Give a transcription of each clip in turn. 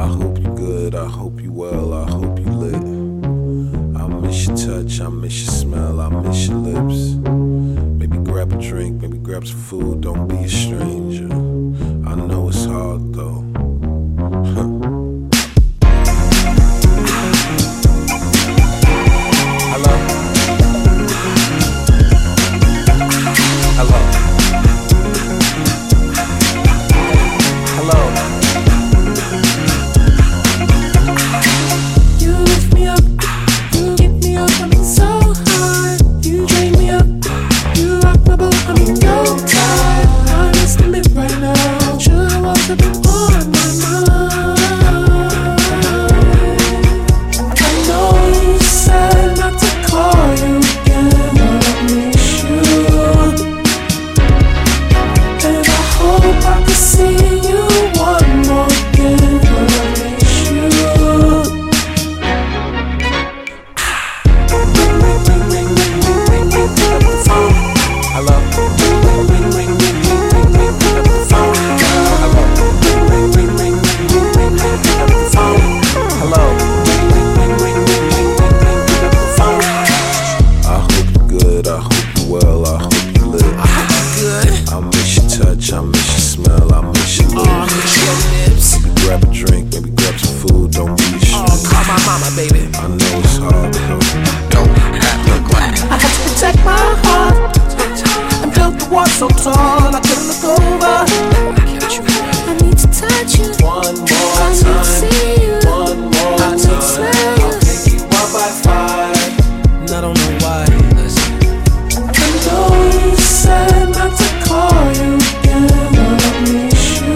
I hope you good, I hope you well, I hope you lit. I miss your touch, I miss your smell, I miss your lips. Maybe grab a drink, maybe grab some food, don't be a stranger. I know it's hard though. Hello? Hello? Hello? You lift me up, you get me up, I'm so high. You drain me up, you rock my boat, I'm in your tide. I'm just a live right now, should've walked up and on my mind. I know you said not to call you again, but I miss you. And I hope I can see you one more again, but I miss you. Hello? Hello? I hope you good, I hope you well, I hope you lit. I miss your touch, I miss your smell, I miss your lips. Maybe grab a drink, maybe grab some food, don't be a stranger. call my mama, baby. I know it's hard though. Don't have no glass. I had to protect my heart and build the wall so tall I couldn't look over. I need to touch you One more I need to see you. one more I need to smell you. I'll pick you up by 5. And I don't know why. Listen. I know you said not to call you again, but I miss you.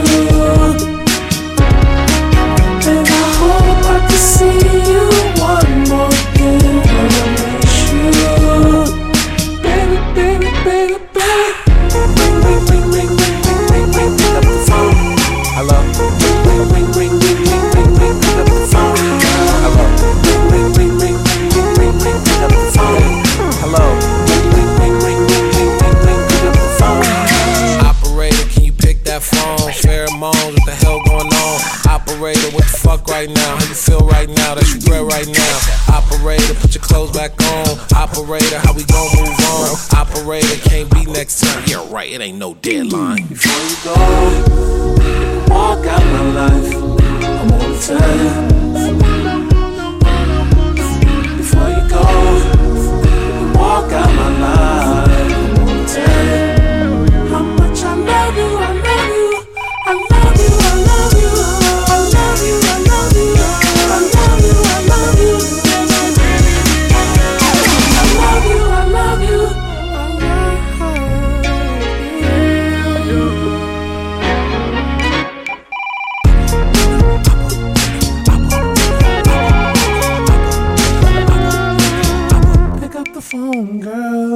And I hope I can see you one more again, but I miss you. Baby, baby, baby, baby. Ring, ring, ring, ring, ring, ring, ring, ring, pick up the phone. Hello? Ring, ring, ring, ring, ring, ring, ring, ring, pick up the phone. Hello? Ring, ring, ring, ring, ring, ring, ring, ring, pick up the phone. Hello? Ring, ring, ring, ring, ring, ring, ring, ring, pick up the phone. Operator, can you pick that phone? Pheromones, what the hell going on? Operator, what the fuck right now? How you feel right now? That's regret right now. Operator, put your clothes back on. Operator, how we gon' move on? Operator, can't be next time. Yeah, right, it ain't no deadline. Before you go, walk out my life.